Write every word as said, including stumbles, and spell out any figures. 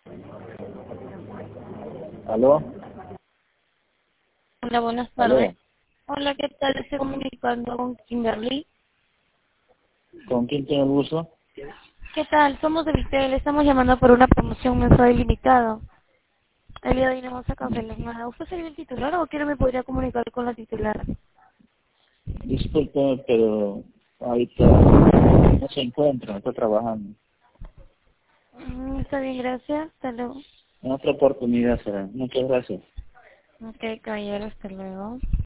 ¿Aló? Hola, buenas ¿Aló? tardes. Hola, ¿qué tal? Estoy comunicando con Kimberly. ¿Con quién tengo el gusto? ¿Qué tal? Somos de Vitel, estamos llamando por una promoción mensual ilimitada. El día de hoy no vamos a cancelar nada. ¿Usted sería el titular o quiere me podría comunicar con la titular? Disculpe, pero ahorita no se encuentra, está trabajando. Mm, está bien, gracias. Hasta luego. En otra oportunidad será. Muchas gracias. Ok, caballero, hasta luego.